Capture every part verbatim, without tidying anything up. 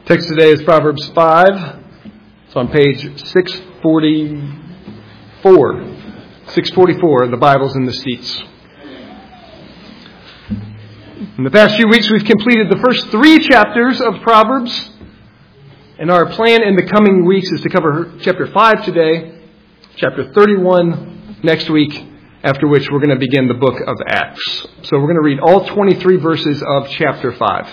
Text today is Proverbs five. It's on page six forty-four. six forty-four, the Bible's in the seats. In the past few weeks, we've completed the first three chapters of Proverbs. And our plan in the coming weeks is to cover chapter five today, chapter thirty-one next week, after which we're going to begin the book of Acts. So we're going to read all twenty-three verses of chapter five.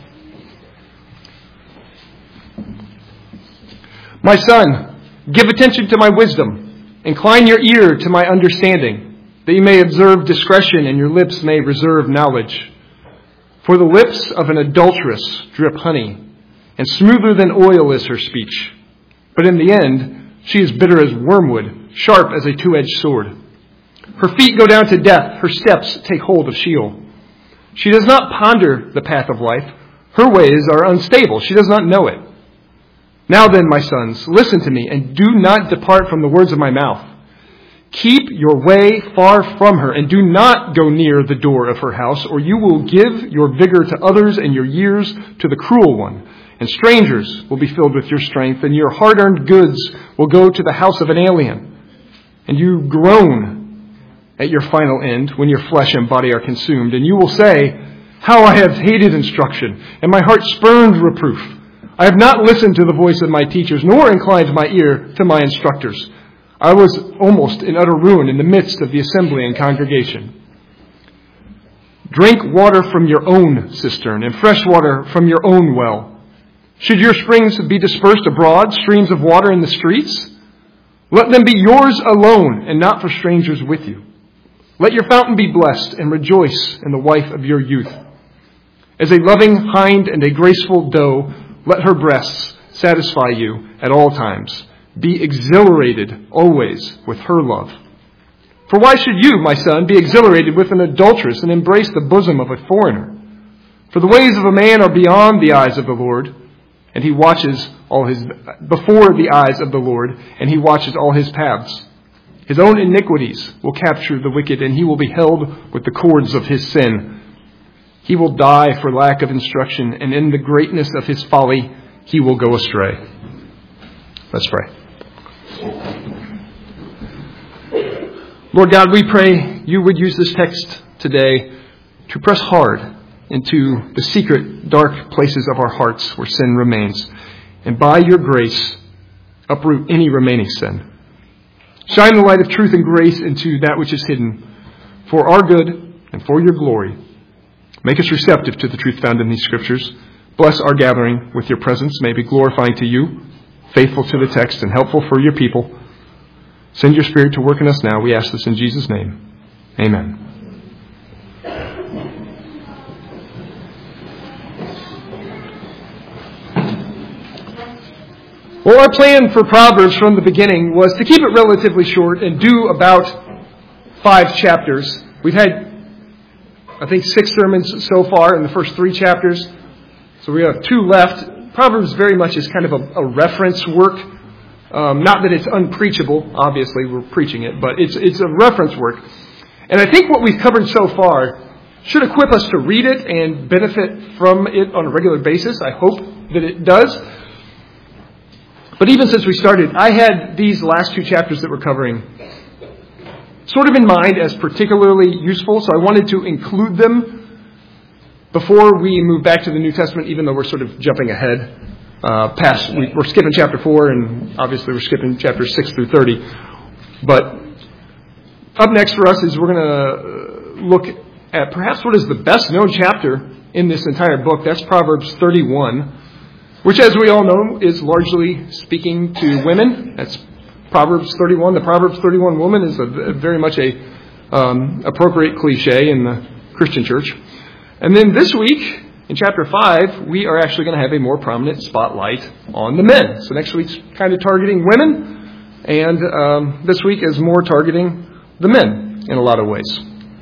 My son, give attention to my wisdom. Incline your ear to my understanding, that you may observe discretion and your lips may reserve knowledge. For the lips of an adulteress drip honey, and smoother than oil is her speech. But in the end, she is bitter as wormwood, sharp as a two-edged sword. Her feet go down to death, her steps take hold of Sheol. She does not ponder the path of life. Her ways are unstable. She does not know it. Now then, my sons, listen to me, and do not depart from the words of my mouth. Keep your way far from her, and do not go near the door of her house, or you will give your vigor to others and your years to the cruel one. And strangers will be filled with your strength, and your hard-earned goods will go to the house of an alien. And you groan at your final end when your flesh and body are consumed. And you will say, how I have hated instruction, and my heart spurned reproof. I have not listened to the voice of my teachers, nor inclined my ear to my instructors. I was almost in utter ruin in the midst of the assembly and congregation. Drink water from your own cistern, and fresh water from your own well. Should your springs be dispersed abroad, streams of water in the streets? Let them be yours alone, and not for strangers with you. Let your fountain be blessed, and rejoice in the wife of your youth. As a loving hind and a graceful doe, let her breasts satisfy you at all times. Be exhilarated always with her love. For why should you, my son, be exhilarated with an adulteress and embrace the bosom of a foreigner? For the ways of a man are beyond the eyes of the Lord, and he watches all his before the eyes of the Lord, and he watches all his paths. His own iniquities will capture the wicked, and he will be held with the cords of his sin. He will die for lack of instruction, and in the greatness of his folly, he will go astray. Let's pray. Lord God, we pray you would use this text today to press hard into the secret, dark places of our hearts where sin remains, and by your grace, uproot any remaining sin. Shine the light of truth and grace into that which is hidden for our good and for your glory. Make us receptive to the truth found in these scriptures. Bless our gathering with your presence. May it be glorifying to you, faithful to the text, and helpful for your people. Send your Spirit to work in us now. We ask this in Jesus' name. Amen. Well, our plan for Proverbs from the beginning was to keep it relatively short and do about five chapters. We've had, I think, six sermons so far in the first three chapters. So we have two left. Proverbs very much is kind of a, a reference work. Um, not that it's unpreachable. Obviously, we're preaching it. But it's it's a reference work. And I think what we've covered so far should equip us to read it and benefit from it on a regular basis. I hope that it does. But even since we started, I had these last two chapters that we're covering sort of in mind as particularly useful. So I wanted to include them before we move back to the New Testament, even though we're sort of jumping ahead uh, past, we, we're skipping chapter four, and obviously we're skipping chapters six through thirty. But up next for us is we're going to look at perhaps what is the best known chapter in this entire book. That's Proverbs thirty-one, which, as we all know, is largely speaking to women. That's Proverbs thirty-one. The Proverbs thirty-one woman is a, a very much a um, appropriate cliche in the Christian church. And then this week, in chapter five, we are actually going to have a more prominent spotlight on the men. So next week's kind of targeting women, and um, this week is more targeting the men in a lot of ways.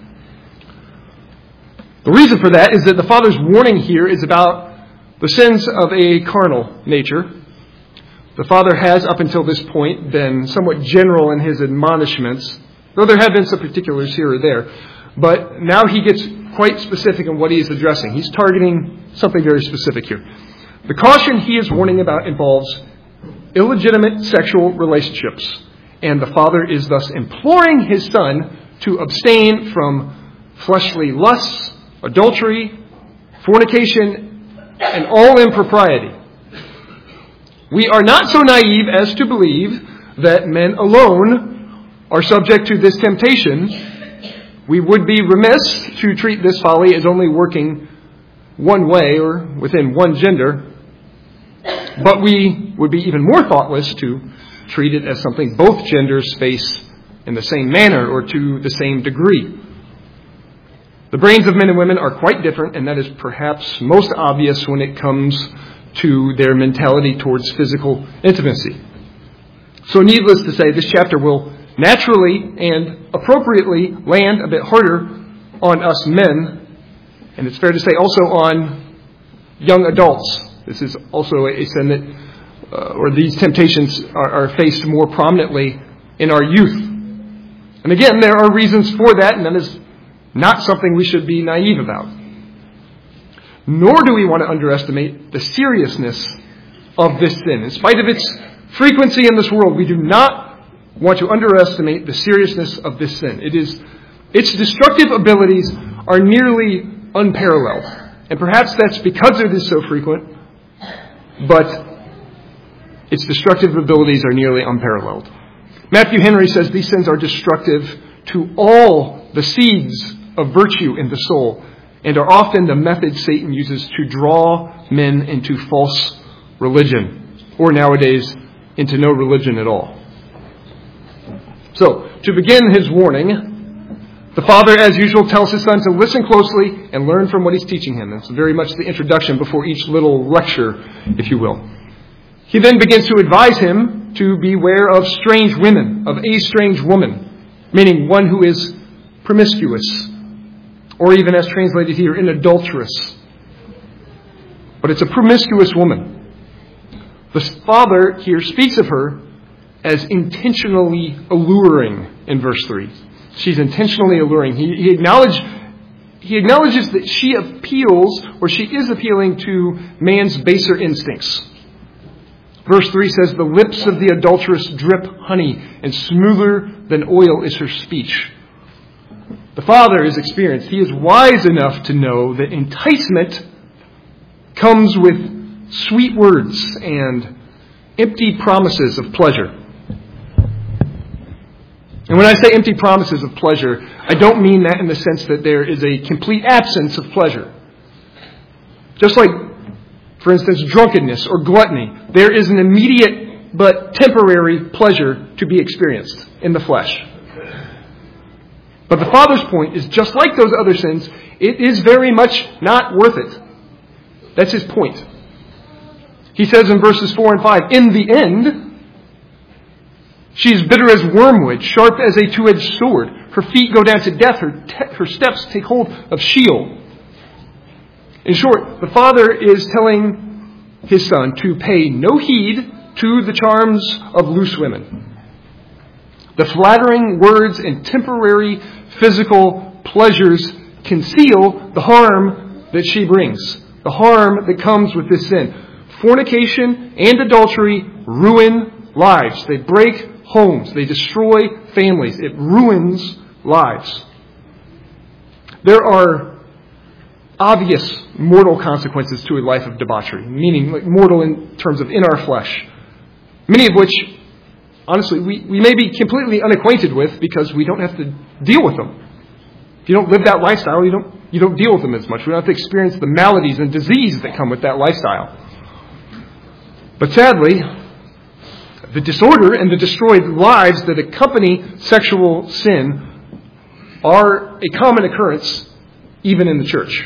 The reason for that is that the Father's warning here is about the sins of a carnal nature. The Father has, up until this point, been somewhat general in his admonishments, though there have been some particulars here or there. But now he gets quite specific in what he is addressing. He's targeting something very specific here. The caution he is warning about involves illegitimate sexual relationships, and the Father is thus imploring his Son to abstain from fleshly lusts, adultery, fornication, and all impropriety. We are not so naive as to believe that men alone are subject to this temptation. We would be remiss to treat this folly as only working one way or within one gender, but we would be even more thoughtless to treat it as something both genders face in the same manner or to the same degree. The brains of men and women are quite different, and that is perhaps most obvious when it comes to their mentality towards physical intimacy. So needless to say, this chapter will naturally and appropriately land a bit harder on us men, and it's fair to say also on young adults. This is also a sin that, uh, or these temptations are, are faced more prominently in our youth. And again, there are reasons for that, and that is not something we should be naive about. Nor do we want to underestimate the seriousness of this sin. In spite of its frequency in this world, we do not want to underestimate the seriousness of this sin. It is, its destructive abilities are nearly unparalleled. And perhaps that's because it is so frequent, but its destructive abilities are nearly unparalleled. Matthew Henry says these sins are destructive to all the seeds of virtue in the soul, and are often the method Satan uses to draw men into false religion, or nowadays into no religion at all. So, to begin his warning, the Father, as usual, tells his Son to listen closely and learn from what he's teaching him. That's very much the introduction before each little lecture, if you will. He then begins to advise him to beware of strange women, of a strange woman, meaning one who is promiscuous, or even as translated here, an adulteress. But it's a promiscuous woman. The Father here speaks of her as intentionally alluring in verse three. She's intentionally alluring. He, he, acknowledge, he acknowledges that she appeals, or she is appealing to man's baser instincts. Verse three says, "The lips of the adulteress drip honey, and smoother than oil is her speech." The Father is experienced. He is wise enough to know that enticement comes with sweet words and empty promises of pleasure. And when I say empty promises of pleasure, I don't mean that in the sense that there is a complete absence of pleasure. Just like, for instance, drunkenness or gluttony, there is an immediate but temporary pleasure to be experienced in the flesh. But the Father's point is, just like those other sins, it is very much not worth it. That's his point. He says in verses four and five, "In the end, she is bitter as wormwood, sharp as a two-edged sword. Her feet go down to death, her, te- her steps take hold of Sheol." In short, the Father is telling his Son to pay no heed to the charms of loose women. The flattering words and temporary physical pleasures conceal the harm that she brings, the harm that comes with this sin. Fornication and adultery ruin lives. They break homes. They destroy families. It ruins lives. There are obvious mortal consequences to a life of debauchery, meaning like mortal in terms of in our flesh, many of which, honestly, we, we may be completely unacquainted with because we don't have to deal with them. If you don't live that lifestyle, you don't you don't deal with them as much. We don't have to experience the maladies and disease that come with that lifestyle. But sadly, the disorder and the destroyed lives that accompany sexual sin are a common occurrence even in the church.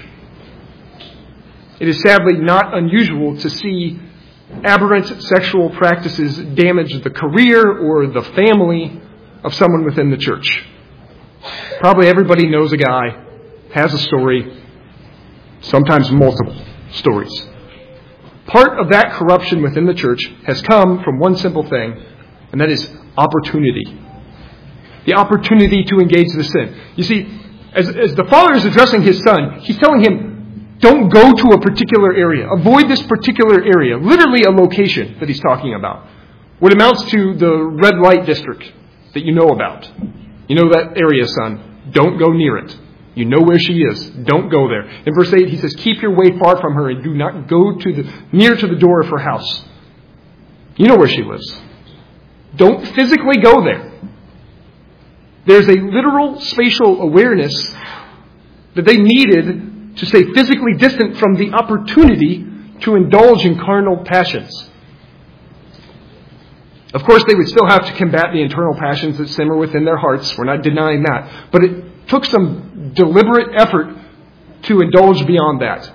It is sadly not unusual to see aberrant sexual practices damage the career or the family of someone within the church. Probably everybody knows a guy, has a story, sometimes multiple stories. Part of that corruption within the church has come from one simple thing, and that is opportunity. The opportunity to engage the sin. You see, as, as the Father is addressing his Son, he's telling him, Don't go to a particular area. Avoid this particular area. Literally a location that he's talking about. What amounts to the red light district that you know about. You know that area, son. Don't go near it. You know where she is. Don't go there. In verse eight, he says, keep your way far from her and do not go to the near to the door of her house. You know where she lives. Don't physically go there. There's a literal spatial awareness that they needed to stay physically distant from the opportunity to indulge in carnal passions. Of course, they would still have to combat the internal passions that simmer within their hearts. We're not denying that. But it took some deliberate effort to indulge beyond that.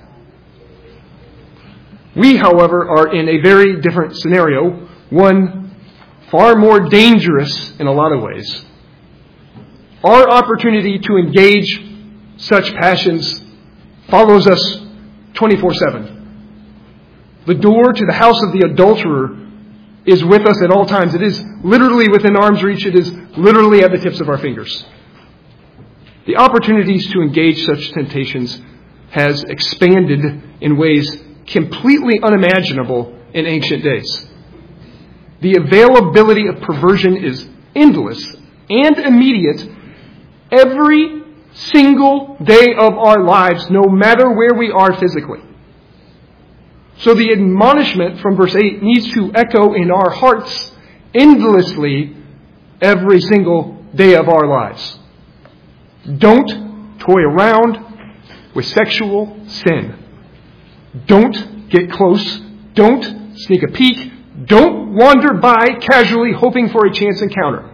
We, however, are in a very different scenario, one far more dangerous in a lot of ways. Our opportunity to engage such passions follows us twenty-four seven. The door to the house of the adulterer is with us at all times. It is literally within arm's reach. It is literally at the tips of our fingers. The opportunities to engage such temptations has expanded in ways completely unimaginable in ancient days. The availability of perversion is endless and immediate every single day of our lives, no matter where we are physically. So the admonishment from verse eight needs to echo in our hearts endlessly every single day of our lives. Don't toy around with sexual sin. Don't get close. Don't sneak a peek. Don't wander by casually hoping for a chance encounter.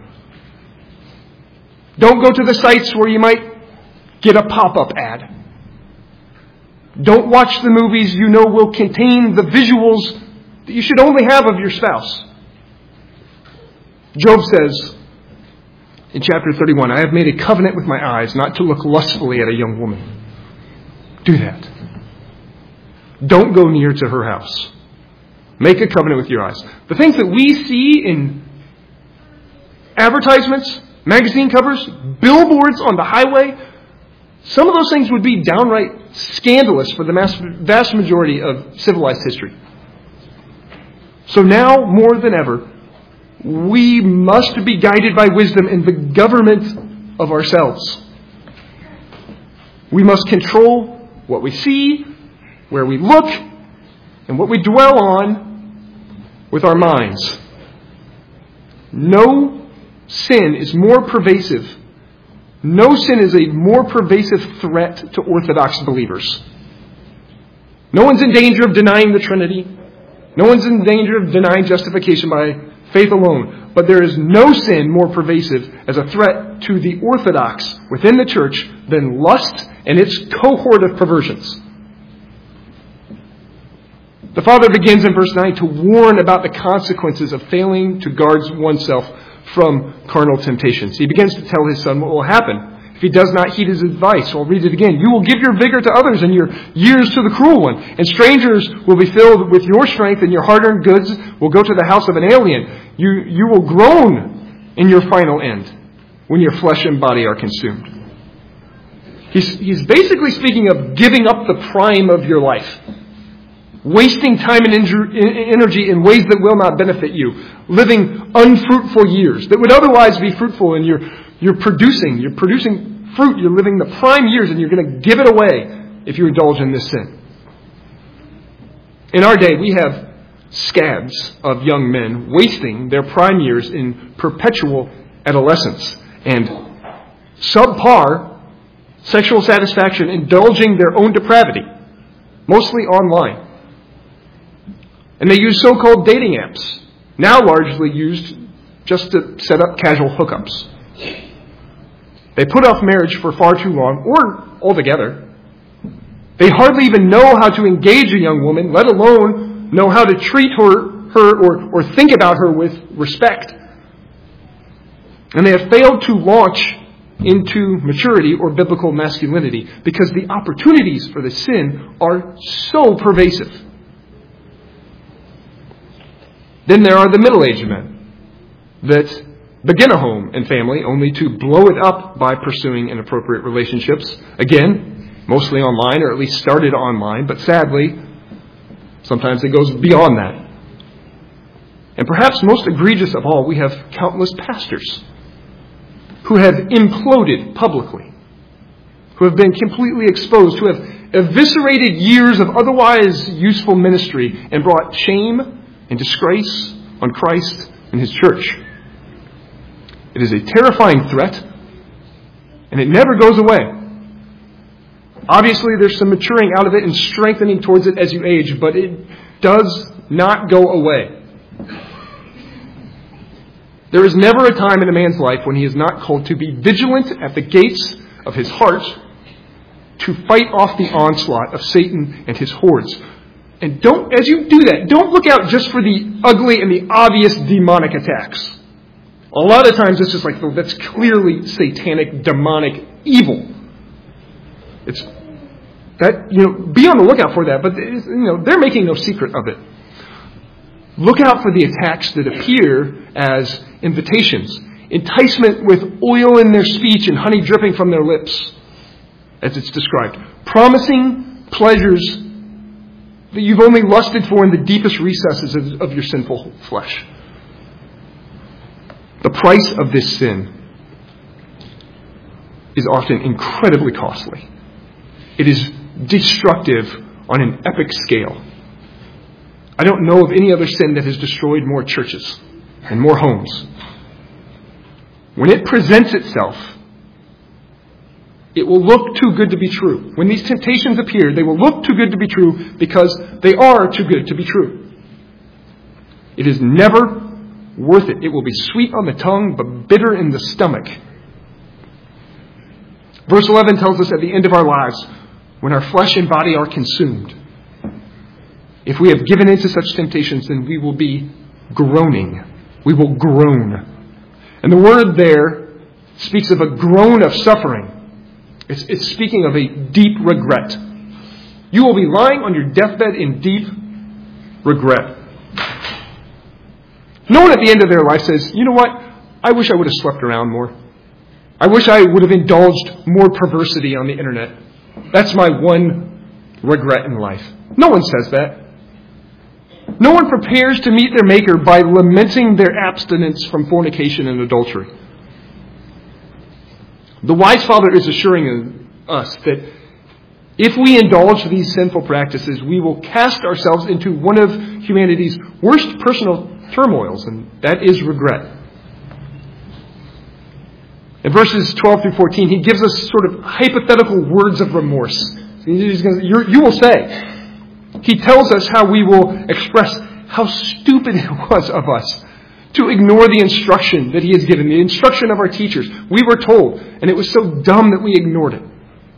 Don't go to the sites where you might get a pop-up ad. Don't watch the movies you know will contain the visuals that you should only have of your spouse. Job says in chapter thirty-one, I have made a covenant with my eyes not to look lustfully at a young woman. Do that. Don't go near to her house. Make a covenant with your eyes. The things that we see in advertisements, magazine covers, billboards on the highway, some of those things would be downright scandalous for the vast majority of civilized history. So now, more than ever, we must be guided by wisdom in the government of ourselves. We must control what we see, where we look, and what we dwell on with our minds. No sin is more pervasive. No sin is a more pervasive threat to Orthodox believers. No one's in danger of denying the Trinity. No one's in danger of denying justification by faith alone. But there is no sin more pervasive as a threat to the Orthodox within the church than lust and its cohort of perversions. The Father begins in verse nine to warn about the consequences of failing to guard oneself from carnal temptations. He begins to tell his son what will happen if he does not heed his advice. I'll read it again. You will give your vigor to others and your years to the cruel one. And strangers will be filled with your strength, and your hard-earned goods will go to the house of an alien. You, you will groan in your final end when your flesh and body are consumed. He's, he's basically speaking of giving up the prime of your life. Wasting time and energy in ways that will not benefit you. Living unfruitful years that would otherwise be fruitful, and you're, you're producing, you're producing fruit. You're living the prime years, and you're going to give it away if you indulge in this sin. In our day, we have scabs of young men wasting their prime years in perpetual adolescence and subpar sexual satisfaction, indulging their own depravity, mostly online. And they use so-called dating apps, now largely used just to set up casual hookups. They put off marriage for far too long, or altogether. They hardly even know how to engage a young woman, let alone know how to treat her, her or, or think about her with respect. And they have failed to launch into maturity or biblical masculinity because the opportunities for the sin are so pervasive. Then there are the middle-aged men that begin a home and family only to blow it up by pursuing inappropriate relationships. Again, mostly online, or at least started online, but sadly, sometimes it goes beyond that. And perhaps most egregious of all, we have countless pastors who have imploded publicly, who have been completely exposed, who have eviscerated years of otherwise useful ministry and brought shame and disgrace on Christ and His church. It is a terrifying threat, and it never goes away. Obviously, there's some maturing out of it and strengthening towards it as you age, but it does not go away. There is never a time in a man's life when he is not called to be vigilant at the gates of his heart to fight off the onslaught of Satan and his hordes. And don't, as you do that, don't look out just for the ugly and the obvious demonic attacks. A lot of times it's just like, oh, that's clearly satanic, demonic evil. It's that, you know, be on the lookout for that, but you know, they're making no secret of it. Look out for the attacks that appear as invitations, enticement with oil in their speech and honey dripping from their lips, as it's described, promising pleasures that you've only lusted for in the deepest recesses of, of your sinful flesh. The price of this sin is often incredibly costly. It is destructive on an epic scale. I don't know of any other sin that has destroyed more churches and more homes. When it presents itself, it will look too good to be true. When these temptations appear, they will look too good to be true because they are too good to be true. It is never worth it. It will be sweet on the tongue, but bitter in the stomach. Verse eleven tells us at the end of our lives, when our flesh and body are consumed, if we have given in to such temptations, then we will be groaning. We will groan. And the word there speaks of a groan of suffering. It's, it's speaking of a deep regret. You will be lying on your deathbed in deep regret. No one at the end of their life says, you know what? I wish I would have slept around more. I wish I would have indulged more perversity on the internet. That's my one regret in life. No one says that. No one prepares to meet their Maker by lamenting their abstinence from fornication and adultery. The wise Father is assuring us that if we indulge these sinful practices, we will cast ourselves into one of humanity's worst personal turmoils, and that is regret. In verses twelve through fourteen, he gives us sort of hypothetical words of remorse. He's going to, you're, you will say. He tells us how we will express how stupid it was of us to ignore the instruction that he has given, the instruction of our teachers. We were told, and it was so dumb that we ignored it.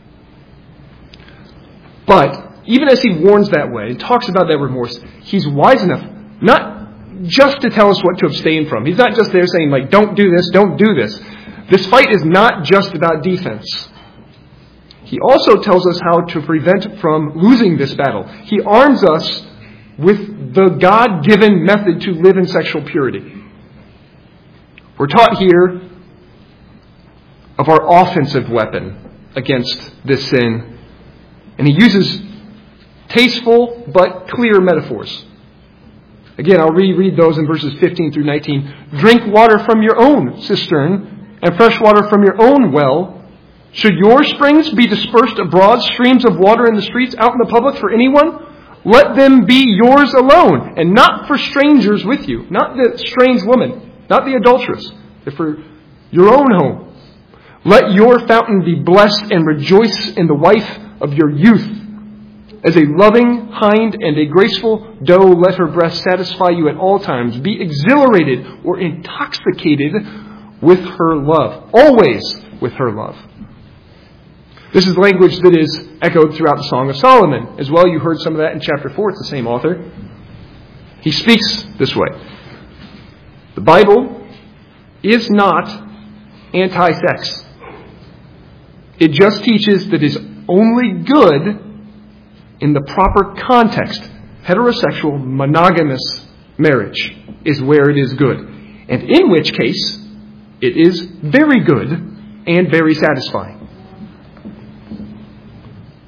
But even as he warns that way and talks about that remorse, he's wise enough not just to tell us what to abstain from. He's not just there saying, like, don't do this, don't do this. This fight is not just about defense. He also tells us how to prevent from losing this battle. He arms us with the God-given method to live in sexual purity. We're taught here of our offensive weapon against this sin. And he uses tasteful but clear metaphors. Again, I'll reread those in verses fifteen through nineteen. Drink water from your own cistern and fresh water from your own well. Should your springs be dispersed abroad, streams of water in the streets, out in the public for anyone? Let them be yours alone, and not for strangers with you. Not the strange woman, not the adulteress, but for your own home. Let your fountain be blessed, and rejoice in the wife of your youth. As a loving hind and a graceful doe, let her breast satisfy you at all times. Be exhilarated or intoxicated with her love. Always with her love. This is language that is echoed throughout the Song of Solomon. As well, you heard some of that in chapter four. It's the same author. He speaks this way. The Bible is not anti-sex. It just teaches that it is only good in the proper context. Heterosexual, monogamous marriage is where it is good. And in which case, it is very good and very satisfying.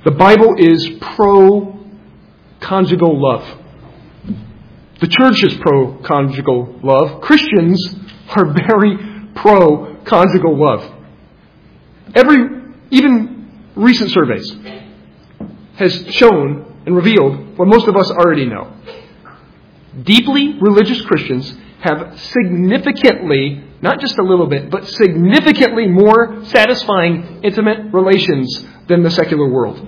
The Bible is pro-conjugal love. The church is pro-conjugal love. Christians are very pro-conjugal love. Every, even recent surveys, has shown and revealed what most of us already know. Deeply religious Christians have significantly, not just a little bit, but significantly more satisfying intimate relations than the secular world.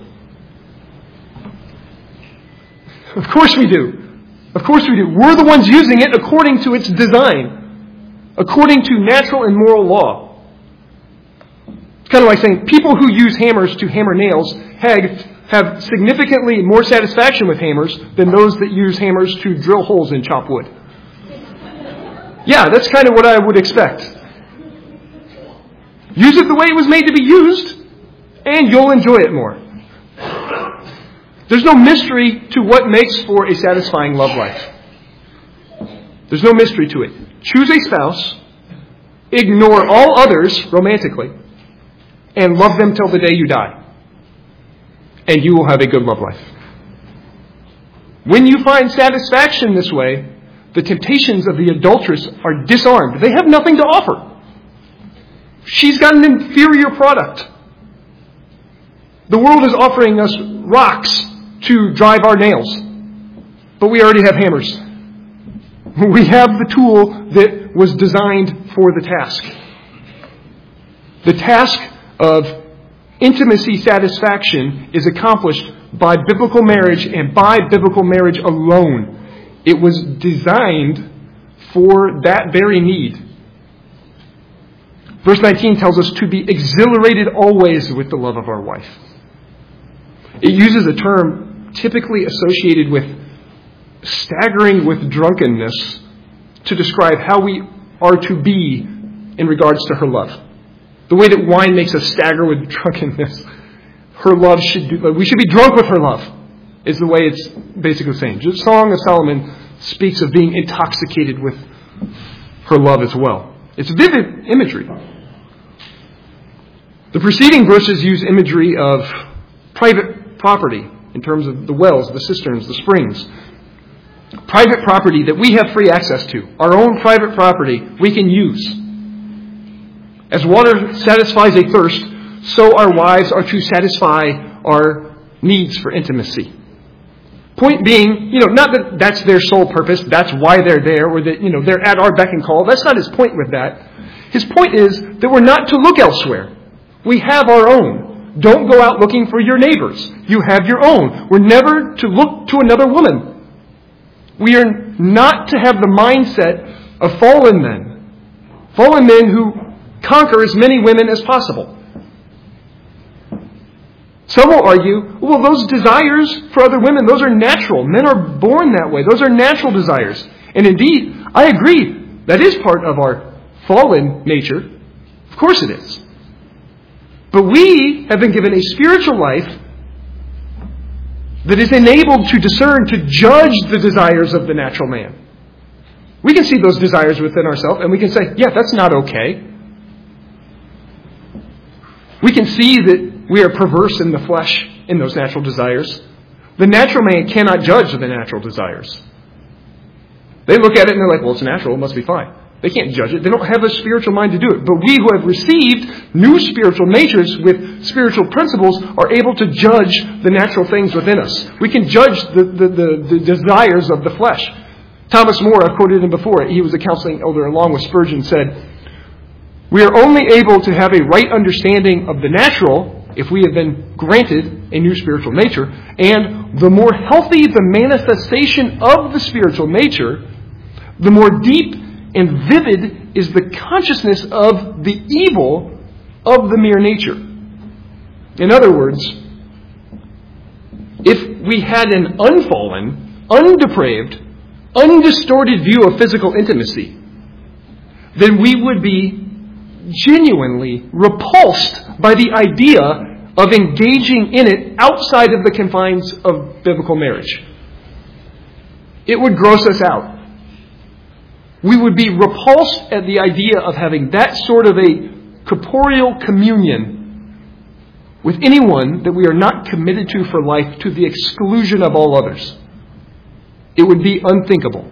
Of course we do. Of course we do. We're the ones using it according to its design, according to natural and moral law. It's kind of like saying people who use hammers to hammer nails have, have significantly more satisfaction with hammers than those that use hammers to drill holes and chop wood. Yeah, that's kind of what I would expect. Use it the way it was made to be used, and you'll enjoy it more. There's no mystery to what makes for a satisfying love life. There's no mystery to it. Choose a spouse, ignore all others romantically, and love them till the day you die. And you will have a good love life. When you find satisfaction this way, the temptations of the adulteress are disarmed. They have nothing to offer. She's got an inferior product. The world is offering us rocks to drive our nails, but we already have hammers. We have the tool that was designed for the task. The task of intimacy satisfaction is accomplished by biblical marriage and by biblical marriage alone. It was designed for that very need. Verse nineteen tells us to be exhilarated always with the love of our wife. It uses a term typically associated with staggering with drunkenness to describe how we are to be in regards to her love. The way that wine makes us stagger with drunkenness, her love should do, we should be drunk with her love, is the way it's basically saying. The Song of Solomon speaks of being intoxicated with her love as well. It's vivid imagery. The preceding verses use imagery of private property in terms of the wells, the cisterns, the springs. Private property that we have free access to. Our own private property we can use. As water satisfies a thirst, so our wives are to satisfy our needs for intimacy. Point being, you know, not that that's their sole purpose, that's why they're there, or that, you know, they're at our beck and call. That's not his point with that. His point is that we're not to look elsewhere. We have our own. Don't go out looking for your neighbors. You have your own. We're never to look to another woman. We are not to have the mindset of fallen men. Fallen men who conquer as many women as possible. Some will argue, well, those desires for other women, those are natural. Men are born that way. Those are natural desires. And indeed, I agree, that is part of our fallen nature. Of course it is. But we have been given a spiritual life that is enabled to discern, to judge the desires of the natural man. We can see those desires within ourselves and we can say, yeah, that's not okay. We can see that we are perverse in the flesh in those natural desires. The natural man cannot judge the natural desires. They look at it and they're like, well, it's natural, it must be fine. They can't judge it. They don't have a spiritual mind to do it. But we who have received new spiritual natures with spiritual principles are able to judge the natural things within us. We can judge the, the, the, the desires of the flesh. Thomas More, I've quoted him before, he was a counseling elder along with Spurgeon, said, we are only able to have a right understanding of the natural if we have been granted a new spiritual nature. And the more healthy the manifestation of the spiritual nature, the more deep and vivid is the consciousness of the evil of the mere nature. In other words, if we had an unfallen, undepraved, undistorted view of physical intimacy, then we would be genuinely repulsed by the idea of engaging in it outside of the confines of biblical marriage. It would gross us out. We would be repulsed at the idea of having that sort of a corporeal communion with anyone that we are not committed to for life to the exclusion of all others. It would be unthinkable.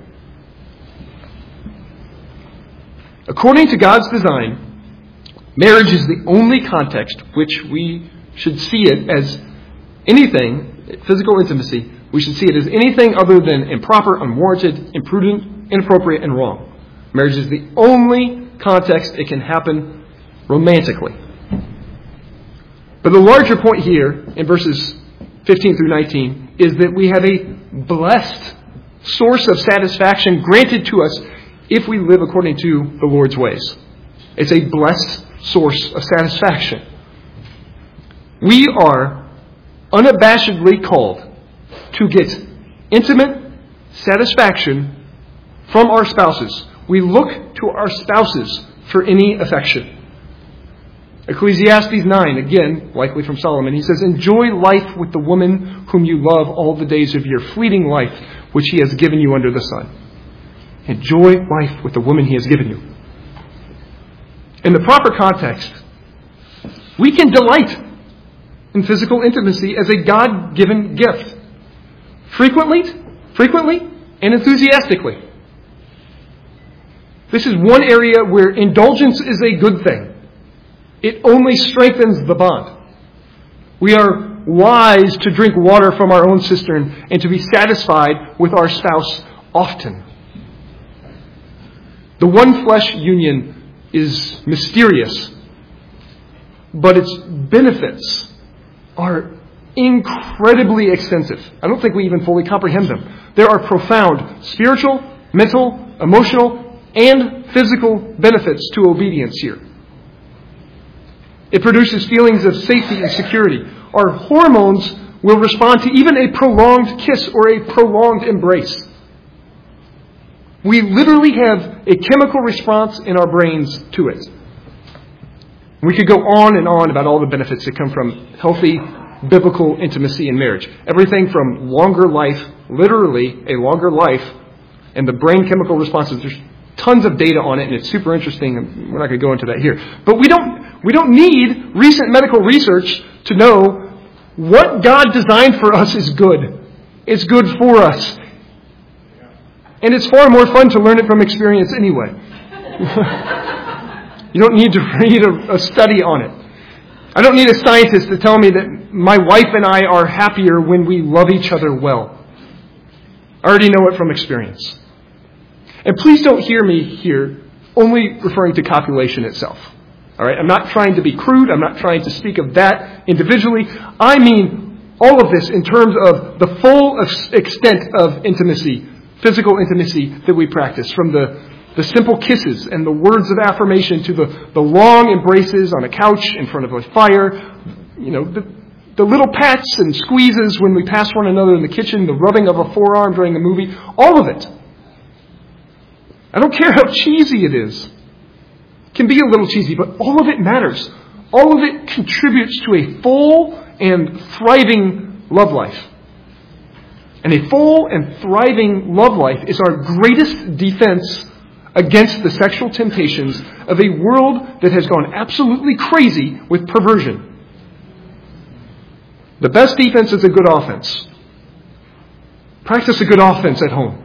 According to God's design, marriage is the only context which we should see it as anything, physical intimacy, we should see it as anything other than improper, unwarranted, imprudent, inappropriate, and wrong. Marriage is the only context it can happen romantically. But the larger point here in verses fifteen through nineteen is that we have a blessed source of satisfaction granted to us if we live according to the Lord's ways. It's a blessed source of satisfaction. We are unabashedly called to get intimate satisfaction from our spouses. We look to our spouses for any affection. Ecclesiastes nine, again, likely from Solomon, he says, "Enjoy life with the woman whom you love all the days of your fleeting life, which he has given you under the sun." Enjoy life with the woman he has given you. In the proper context, we can delight in physical intimacy as a God-given gift. Frequently, frequently, and enthusiastically. This is one area where indulgence is a good thing. It only strengthens the bond. We are wise to drink water from our own cistern and to be satisfied with our spouse often. The one flesh union is mysterious, but its benefits are incredibly extensive. I don't think we even fully comprehend them. There are profound spiritual, mental, emotional, and physical benefits to obedience here. It produces feelings of safety and security. Our hormones will respond to even a prolonged kiss or a prolonged embrace. We literally have a chemical response in our brains to it. We could go on and on about all the benefits that come from healthy biblical intimacy in marriage. Everything from longer life, literally a longer life, and the brain chemical responses. There's tons of data on it, and it's super interesting. And we're not going to go into that here. But we don't we don't need recent medical research to know what God designed for us is good. It's good for us. And it's far more fun to learn it from experience anyway. You don't need to read a, a study on it. I don't need a scientist to tell me that my wife and I are happier when we love each other well. I already know it from experience. And please don't hear me here only referring to copulation itself. All right? I'm not trying to be crude. I'm not trying to speak of that individually. I mean all of this in terms of the full extent of intimacy, physical intimacy that we practice, from the, the simple kisses and the words of affirmation to the, the long embraces on a couch in front of a fire, you know, the, the little pats and squeezes when we pass one another in the kitchen, the rubbing of a forearm during a movie, all of it. I don't care how cheesy it is. It can be a little cheesy, but all of it matters. All of it contributes to a full and thriving love life. And a full and thriving love life is our greatest defense against the sexual temptations of a world that has gone absolutely crazy with perversion. The best defense is a good offense. Practice a good offense at home.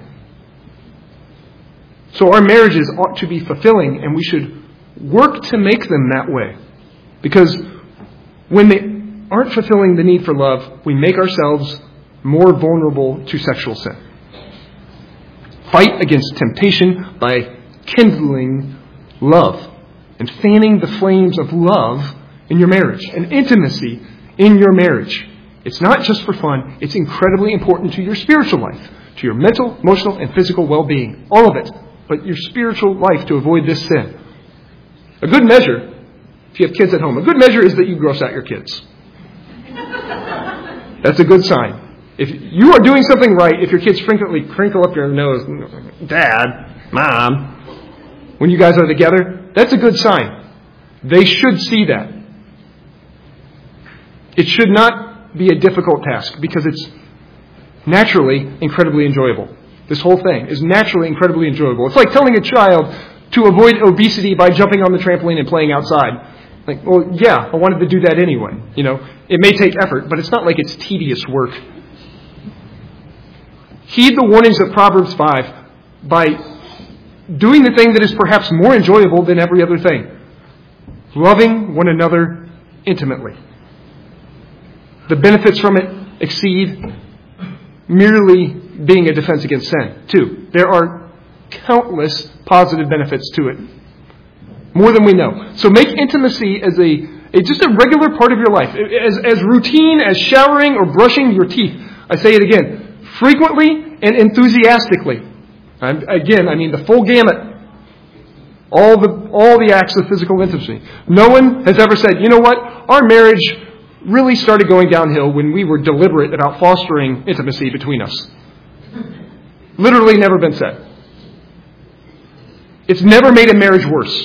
So our marriages ought to be fulfilling, and we should work to make them that way. Because when they aren't fulfilling the need for love, we make ourselves more vulnerable to sexual sin. Fight against temptation by kindling love and fanning the flames of love in your marriage and intimacy in your marriage. It's not just for fun. It's incredibly important to your spiritual life, to your mental, emotional, and physical well-being. All of it. But your spiritual life to avoid this sin. A good measure, if you have kids at home, a good measure is that you gross out your kids. That's a good sign. If you are doing something right, if your kids frequently crinkle up your nose, Dad, Mom, when you guys are together, that's a good sign. They should see that. It should not be a difficult task because it's naturally incredibly enjoyable. This whole thing is naturally incredibly enjoyable. It's like telling a child to avoid obesity by jumping on the trampoline and playing outside. Like, well, yeah, I wanted to do that anyway. You know, it may take effort, but it's not like it's tedious work. Heed the warnings of Proverbs five by doing the thing that is perhaps more enjoyable than every other thing. Loving one another intimately. The benefits from it exceed merely being a defense against sin, too. There are countless positive benefits to it. More than we know. So make intimacy as a, a just a regular part of your life. As, as routine as showering or brushing your teeth. I say it again. Frequently and enthusiastically. I'm, again, I mean the full gamut. All the, all the acts of physical intimacy. No one has ever said, you know what? Our marriage really started going downhill when we were deliberate about fostering intimacy between us. Literally never been said. It's never made a marriage worse.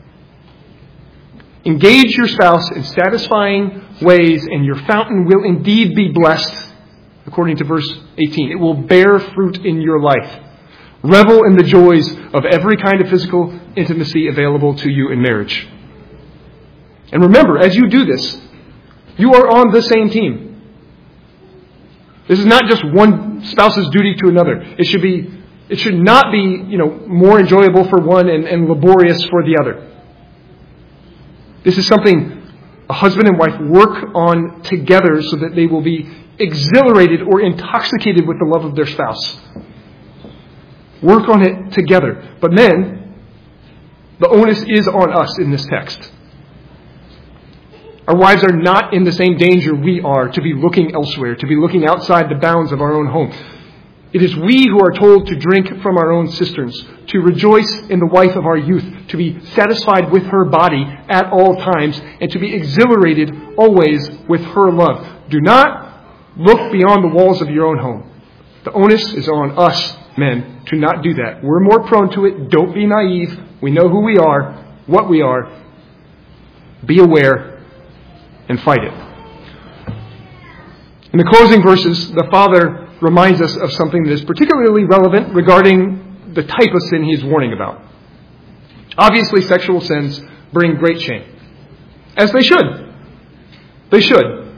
Engage your spouse in satisfying ways, and your fountain will indeed be blessed, according to verse eighteen. It will bear fruit in your life. Revel in the joys of every kind of physical intimacy available to you in marriage. And remember, as you do this, you are on the same team. This is not just one spouse's duty to another. It should be, it should not be, you know, more enjoyable for one and, and laborious for the other. This is something a husband and wife work on together so that they will be exhilarated or intoxicated with the love of their spouse. Work on it together. But men, the onus is on us in this text. Our wives are not in the same danger we are to be looking elsewhere, to be looking outside the bounds of our own home. It is we who are told to drink from our own cisterns, to rejoice in the wife of our youth, to be satisfied with her body at all times, and to be exhilarated always with her love. Do not look beyond the walls of your own home. The onus is on us, men, to not do that. We're more prone to it. Don't be naive. We know who we are, what we are. Be aware and fight it. In the closing verses, the Father reminds us of something that is particularly relevant regarding the type of sin he's warning about. Obviously, sexual sins bring great shame. As they should. They should.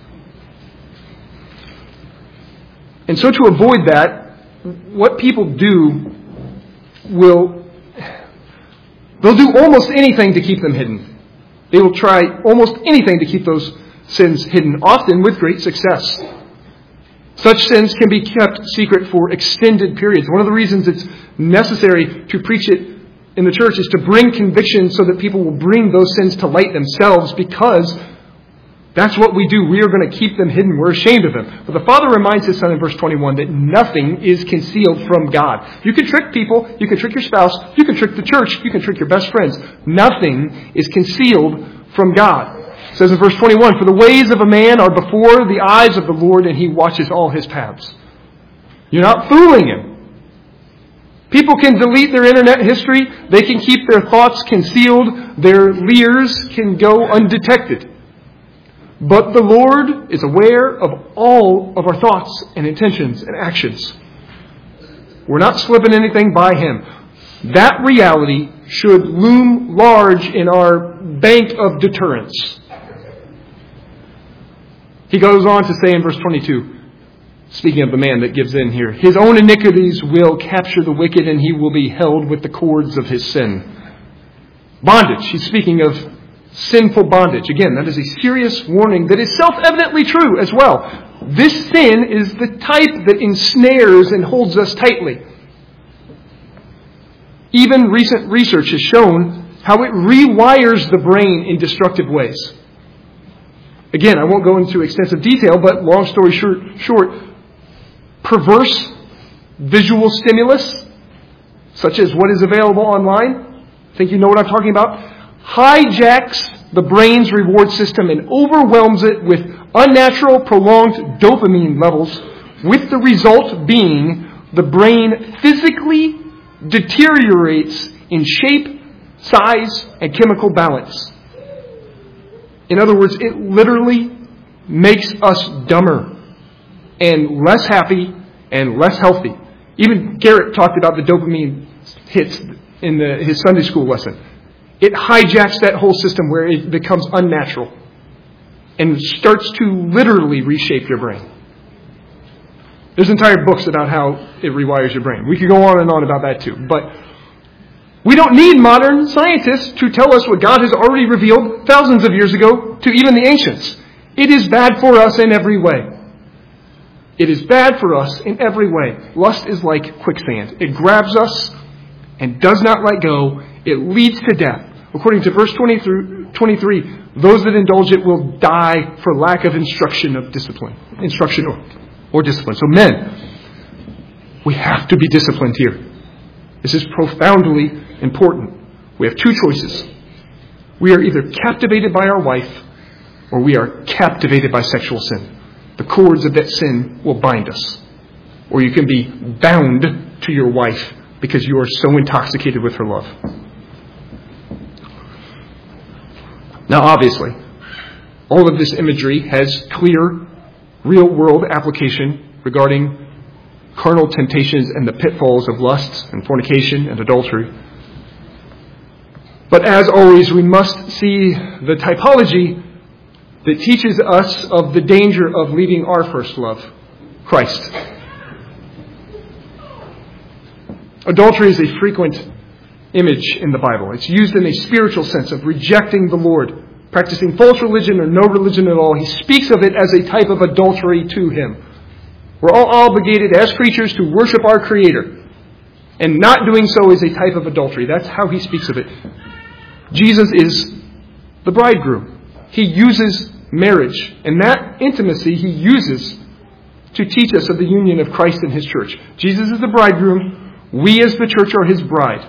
And so to avoid that, what people do will, they'll do almost anything to keep them hidden. They will try almost anything to keep those sins hidden, often with great success. Such sins can be kept secret for extended periods. One of the reasons it's necessary to preach it in the church is to bring conviction so that people will bring those sins to light themselves, because that's what we do. We are going to keep them hidden. We're ashamed of them. But the Father reminds His Son in verse twenty-one that nothing is concealed from God. You can trick people. You can trick your spouse. You can trick the church. You can trick your best friends. Nothing is concealed from God. It says in verse twenty-one, "For the ways of a man are before the eyes of the Lord, and He watches all his paths." You're not fooling Him. People can delete their internet history. They can keep their thoughts concealed. Their leers can go undetected. But the Lord is aware of all of our thoughts and intentions and actions. We're not slipping anything by Him. That reality should loom large in our bank of deterrence. He goes on to say in verse twenty-two, speaking of the man that gives in here, "His own iniquities will capture the wicked, and he will be held with the cords of his sin." Bondage. He's speaking of sinful bondage. Again, that is a serious warning that is self-evidently true as well. This sin is the type that ensnares and holds us tightly. Even recent research has shown how it rewires the brain in destructive ways. Again, I won't go into extensive detail, but long story short, short perverse visual stimulus, such as what is available online, I think you know what I'm talking about, hijacks the brain's reward system and overwhelms it with unnatural, prolonged dopamine levels, with the result being the brain physically deteriorates in shape, size, and chemical balance. In other words, it literally makes us dumber and less happy and less healthy. Even Garrett talked about the dopamine hits in the, his Sunday school lesson. it hijacks that whole system where it becomes unnatural and starts to literally reshape your brain. There's entire books about how it rewires your brain. We could go on and on about that too. But we don't need modern scientists to tell us what God has already revealed thousands of years ago to even the ancients. It is bad for us in every way. It is bad for us in every way. Lust is like quicksand. It grabs us and does not let go. It leads to death. According to verse twenty-three, those that indulge it will die for lack of instruction of discipline. Instruction or, or discipline. So men, we have to be disciplined here. This is profoundly important. We have two choices. We are either captivated by our wife or we are captivated by sexual sin. The cords of that sin will bind us. Or you can be bound to your wife because you are so intoxicated with her love. Now, obviously, all of this imagery has clear, real-world application regarding carnal temptations and the pitfalls of lust and fornication and adultery. But as always, we must see the typology that teaches us of the danger of leaving our first love, Christ. Adultery is a frequent image in the Bible. It's used in a spiritual sense of rejecting the Lord, practicing false religion or no religion at all. He speaks of it as a type of adultery to Him. We're all obligated as creatures to worship our Creator. And not doing so is a type of adultery. That's how He speaks of it. Jesus is the bridegroom. He uses marriage. And that intimacy He uses to teach us of the union of Christ and His church. Jesus is the bridegroom. We as the church are His bride.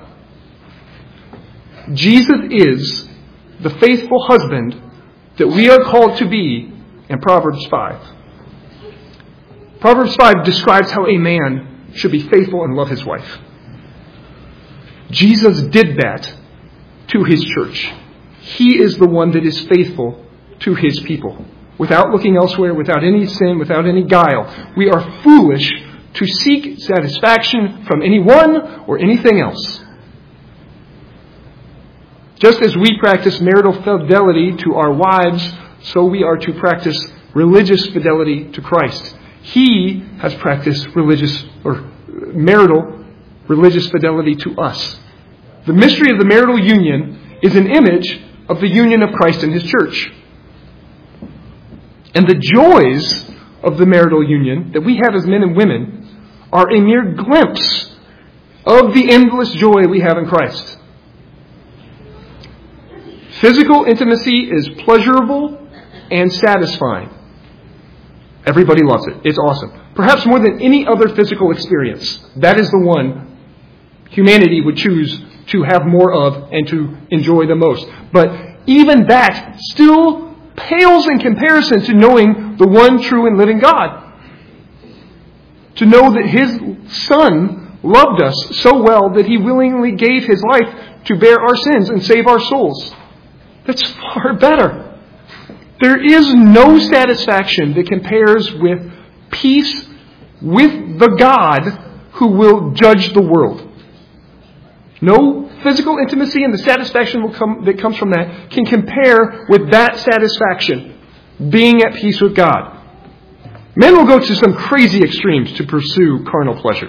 Jesus is the faithful husband that we are called to be in Proverbs five. Proverbs five describes how a man should be faithful and love his wife. Jesus did that to His church. He is the one that is faithful to His people. Without looking elsewhere, without any sin, without any guile. We are foolish to seek satisfaction from anyone or anything else. Just as we practice marital fidelity to our wives, so we are to practice religious fidelity to Christ. He has practiced religious or marital religious fidelity to us. The mystery of the marital union is an image of the union of Christ and His church. And the joys of the marital union that we have as men and women are a mere glimpse of the endless joy we have in Christ. Physical intimacy is pleasurable and satisfying. Everybody loves it. It's awesome. Perhaps more than any other physical experience, that is the one humanity would choose to have more of and to enjoy the most. But even that still pales in comparison to knowing the one true and living God. To know that His Son loved us so well that He willingly gave His life to bear our sins and save our souls. That's far better. There is no satisfaction that compares with peace with the God who will judge the world. No physical intimacy and the satisfaction will come, that comes from that can compare with that satisfaction, being at peace with God. Men will go to some crazy extremes to pursue carnal pleasure.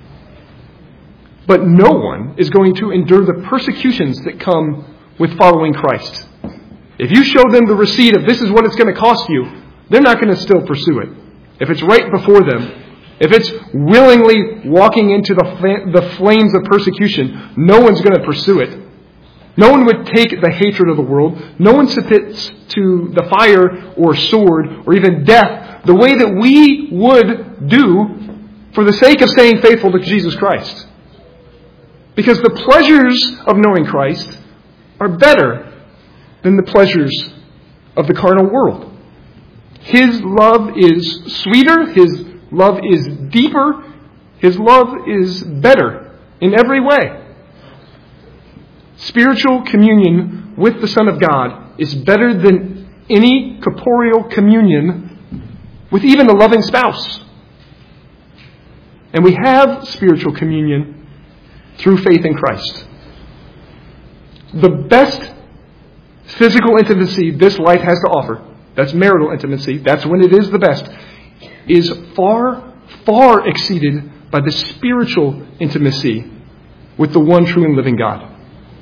But no one is going to endure the persecutions that come with following Christ. If you show them the receipt of this is what it's going to cost you, they're not going to still pursue it. If it's right before them, if it's willingly walking into the fl- the flames of persecution, no one's going to pursue it. No one would take the hatred of the world. No one submits to the fire or sword or even death the way that we would do for the sake of staying faithful to Jesus Christ. Because the pleasures of knowing Christ are better than the pleasures of the carnal world. His love is sweeter. His love is deeper. His love is better in every way. Spiritual communion with the Son of God is better than any corporeal communion with even a loving spouse. And we have spiritual communion through faith in Christ. The best physical intimacy this life has to offer, that's marital intimacy, that's when it is the best, is far, far exceeded by the spiritual intimacy with the one true and living God.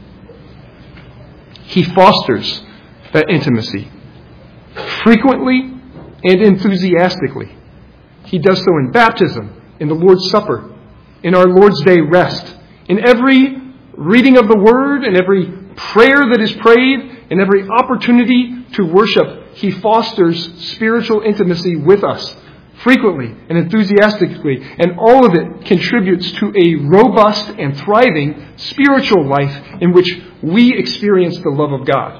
He fosters that intimacy frequently and enthusiastically. He does so in baptism, in the Lord's Supper, in our Lord's Day rest, in every reading of the Word, in every prayer that is prayed, in every opportunity to worship. He fosters spiritual intimacy with us frequently and enthusiastically, and all of it contributes to a robust and thriving spiritual life in which we experience the love of God.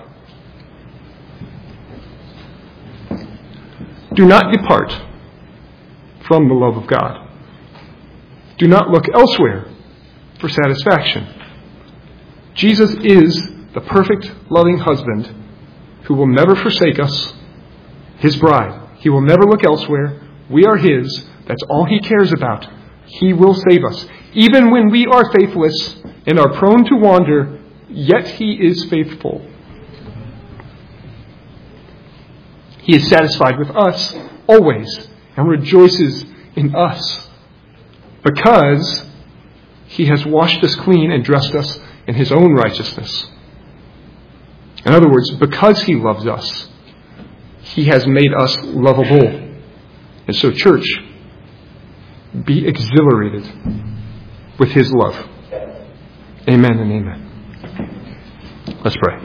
Do not depart from the love of God. Do not look elsewhere for satisfaction. Jesus is the perfect, loving husband who will never forsake us, his bride. He will never look elsewhere. We are his. That's all he cares about. He will save us. Even when we are faithless and are prone to wander, yet he is faithful. He is satisfied with us always and rejoices in us because he has washed us clean and dressed us in his own righteousness. In other words, because he loves us, he has made us lovable. And so, church, be exhilarated with his love. Amen and amen. Let's pray.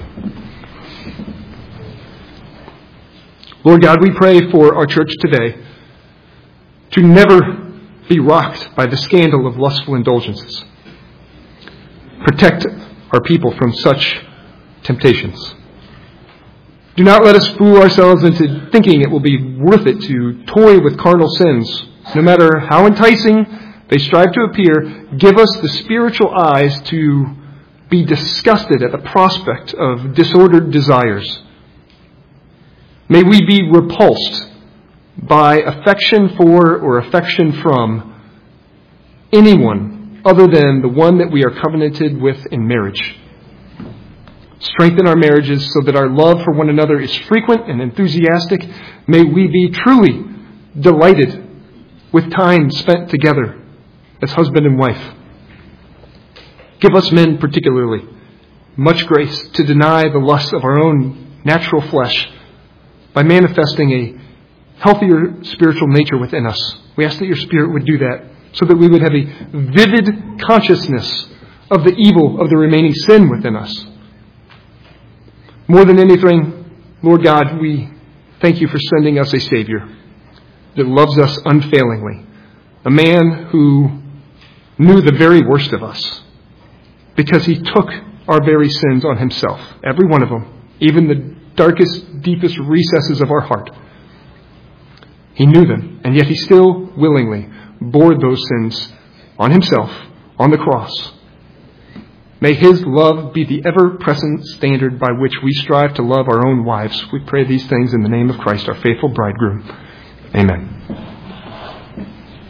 Lord God, we pray for our church today to never be rocked by the scandal of lustful indulgences. Protect our people from such temptations. Do not let us fool ourselves into thinking it will be worth it to toy with carnal sins. No matter how enticing they strive to appear, give us the spiritual eyes to be disgusted at the prospect of disordered desires. May we be repulsed by affection for or affection from anyone other than the one that we are covenanted with in marriage. Strengthen our marriages so that our love for one another is frequent and enthusiastic. May we be truly delighted with time spent together as husband and wife. Give us men particularly much grace to deny the lusts of our own natural flesh by manifesting a healthier spiritual nature within us. We ask that your Spirit would do that so that we would have a vivid consciousness of the evil of the remaining sin within us. More than anything, Lord God, we thank you for sending us a Savior that loves us unfailingly. A man who knew the very worst of us because he took our very sins on himself, every one of them, even the darkest, deepest recesses of our heart. He knew them, and yet he still willingly bore those sins on himself, on the cross. May his love be the ever-present standard by which we strive to love our own wives. We pray these things in the name of Christ, our faithful bridegroom. Amen.